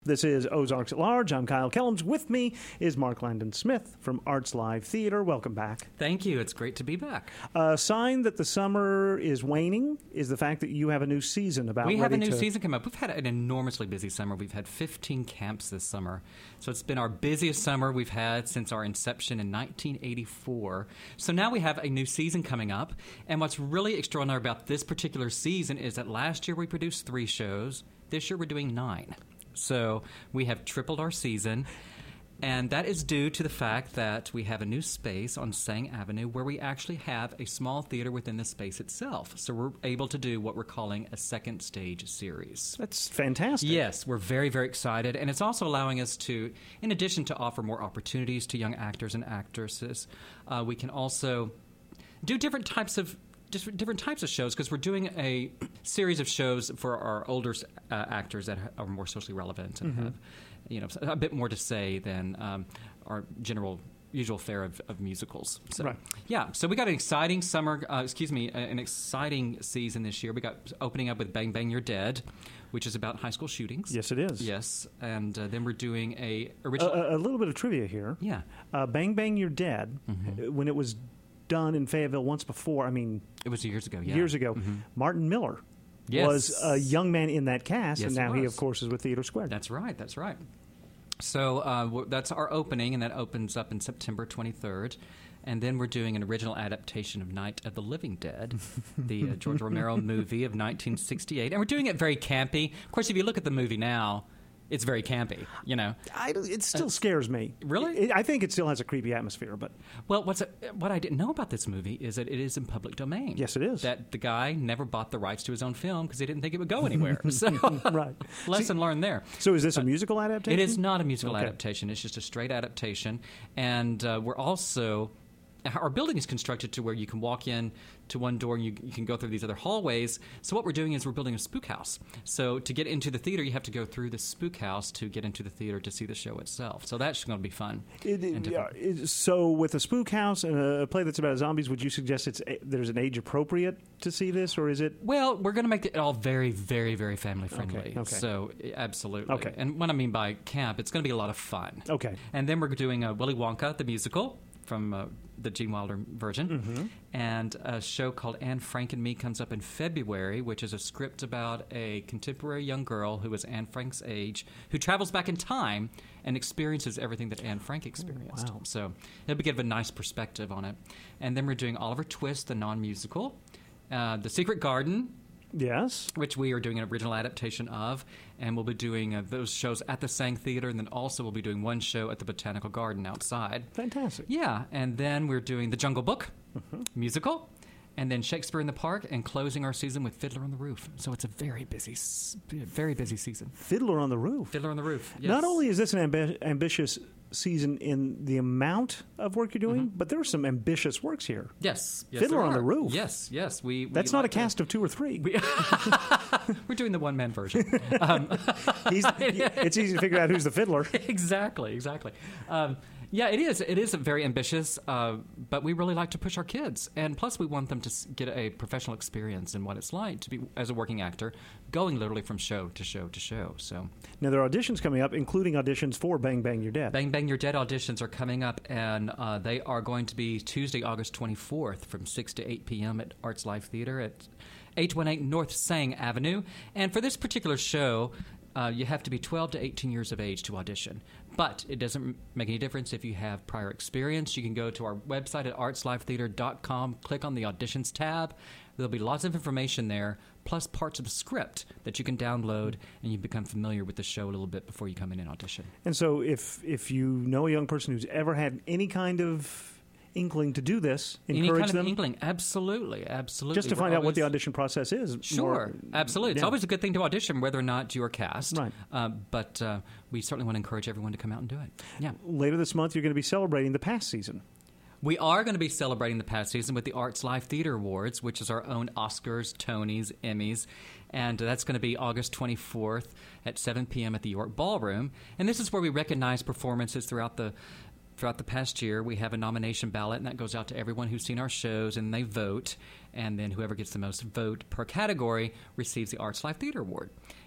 This is Ozarks at Large. I'm Kyle Kellums. With me is Mark Landon Smith from Arts Live Theater. Welcome back. Thank you. It's great to be back. A sign that the summer is waning is the fact that you have a new season about. We have a new season come up. We've had an enormously busy summer. We've had 15 camps this summer. So it's been our busiest summer we've had since our inception in 1984. So now we have a new season coming up. And what's really extraordinary about this particular season is that last year we produced 3 shows. This year we're doing 9. So we have tripled our season, and that is due to the fact that we have a new space on Sang Avenue where we actually have a small theater within the space itself. So we're able to do what we're calling a second stage series. That's fantastic. Yes, we're very, very excited, and it's also allowing us to, in addition to offer more opportunities to young actors and actresses, we can also do different types of shows, because we're doing a series of shows for our older actors that are more socially relevant and have, a bit more to say than our usual fare of musicals. So, right. Yeah. So we got an exciting an exciting season this year. We got opening up with Bang Bang You're Dead, which is about high school shootings. Yes, it is. Yes, and then we're doing a little bit of trivia here. Yeah. Bang Bang You're Dead, when it was done in Fayetteville once before. I mean, it was years ago. Yeah, years ago. Martin Miller was a young man in that cast, and now he, of course, is with Theater Squared. That's right. That's right. So that's our opening, and that opens up in September 23rd. And then we're doing an original adaptation of Night of the Living Dead, the George Romero movie of 1968, and we're doing it very campy. Of course, if you look at the movie now, it's very campy, It still scares me. Really? I think it still has a creepy atmosphere. But well, what I didn't know about this movie is that it is in public domain. Yes, it is. That the guy never bought the rights to his own film because he didn't think it would go anywhere. So, right. Lesson learned there. So is this a musical adaptation? It is not a musical adaptation. It's just a straight adaptation. And we're also... Our building is constructed to where you can walk in to one door and you can go through these other hallways. So what we're doing is we're building a spook house. So to get into the theater, you have to go through the spook house to get into the theater to see the show itself. So that's going to be fun. So with a spook house and a play that's about zombies, would you suggest there's an age appropriate to see this, or is it? Well, we're going to make it all very, very, very family friendly. Okay. So absolutely. Okay. And what I mean by camp, it's going to be a lot of fun. Okay. And then we're doing Willy Wonka, the musical, from the Gene Wilder version. And a show called Anne Frank and Me comes up in February, which is a script about a contemporary young girl who is Anne Frank's age, who travels back in time and experiences everything that Anne Frank experienced. Wow. So it'll give a nice perspective on it. And then we're doing Oliver Twist, the non-musical, The Secret Garden, yes, which we are doing an original adaptation of, and we'll be doing those shows at the Sang Theater, and then also we'll be doing one show at the Botanical Garden outside. Fantastic. Yeah, and then we're doing The Jungle Book musical, and then Shakespeare in the Park, and closing our season with Fiddler on the Roof. So it's a very busy season. Fiddler on the Roof. Fiddler on the Roof, yes. Not only is this an ambitious season in the amount of work you're doing, but there are some ambitious works here. Yes. Fiddler on the Roof. Yes. That's not a cast of 2 or 3. We're doing the one-man version. It's easy to figure out who's the fiddler. Exactly. Yeah, it is. It is very ambitious, but we really like to push our kids. And plus, we want them to get a professional experience in what it's like to be, as a working actor, going literally from show to show to show. So now, there are auditions coming up, including auditions for Bang Bang You're Dead. Bang Bang You're Dead auditions are coming up, and they are going to be Tuesday, August 24th from 6 to 8 p.m. at Arts Live Theater at 818 North Sang Avenue. And for this particular show, you have to be 12 to 18 years of age to audition. But it doesn't make any difference if you have prior experience. You can go to our website at artslivetheater.com, click on the auditions tab. There'll be lots of information there, plus parts of the script that you can download, and you become familiar with the show a little bit before you come in and audition. And so if you know a young person who's ever had any kind of inkling to do this, encourage Any kind them. Of inkling, absolutely. Just to find out what the audition process is. Sure, absolutely. It's always a good thing to audition, whether or not you are cast. Right. But we certainly want to encourage everyone to come out and do it. Yeah. Later this month, you're going to be celebrating the past season. We are going to be celebrating the past season with the Arts Live Theater Awards, which is our own Oscars, Tonys, Emmys. And that's going to be August 24th at 7 p.m. at the York Ballroom. And this is where we recognize performances throughout the past year. We have a nomination ballot, and that goes out to everyone who's seen our shows, and they vote. And then whoever gets the most vote per category receives the Arts Live Theater Award.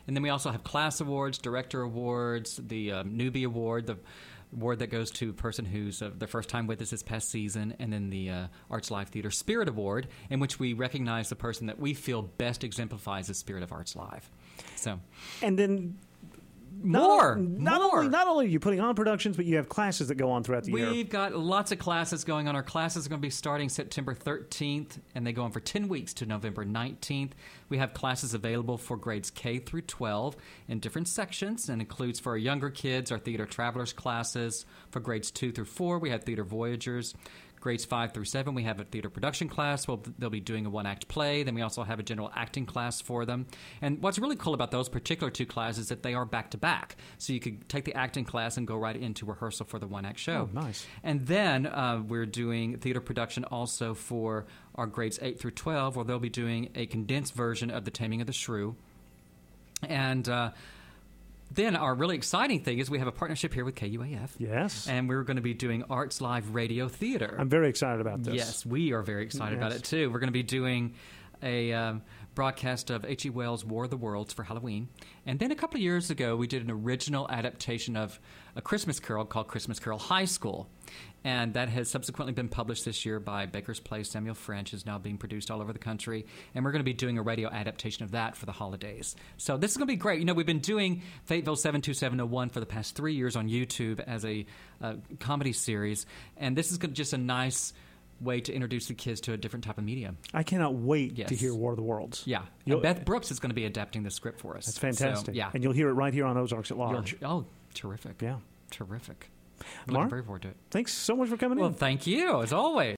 And then we also have class awards, director awards, the newbie award, the award that goes to a person who's the first time with us this past season, and then the Arts Live Theater Spirit Award, in which we recognize the person that we feel best exemplifies the spirit of Arts Live. So, and then Not only are you putting on productions, but you have classes that go on throughout the year. We've got lots of classes going on. Our classes are going to be starting September 13th, and they go on for 10 weeks to November 19th. We have classes available for grades K through 12 in different sections, and includes for our younger kids our Theater Travelers classes. For grades 2 through 4, we have Theater Voyagers. Grades 5 through 7, we have a theater production class. They'll be doing a one-act play. Then we also have a general acting class for them. And what's really cool about those particular two classes is that they are back-to-back. So you could take the acting class and go right into rehearsal for the one-act show. Oh, nice. And then we're doing theater production also for our grades 8 through 12, where they'll be doing a condensed version of The Taming of the Shrew. And then our really exciting thing is we have a partnership here with KUAF. Yes. And we're going to be doing Arts Live Radio Theater. I'm very excited about this. Yes, we are very excited about it, too. We're going to be doing a broadcast of H.G. Wells' War of the Worlds for Halloween. And then a couple of years ago, we did an original adaptation of A Christmas Carol called Christmas Carol High School. And that has subsequently been published this year by Baker's Play. Samuel French is now being produced all over the country. And we're going to be doing a radio adaptation of that for the holidays. So this is going to be great. You know, we've been doing Fayetteville 72701 for the past 3 years on YouTube as a comedy series. And this is just a nice way to introduce the kids to a different type of medium. I cannot wait to hear War of the Worlds. Yeah. And Beth Brooks is going to be adapting the script for us. That's fantastic. So, yeah. And you'll hear it right here on Ozarks at Large. Oh, terrific. Yeah. Terrific. I'm Mark, looking very forward to it. Thanks so much for coming in. Well, thank you, as always.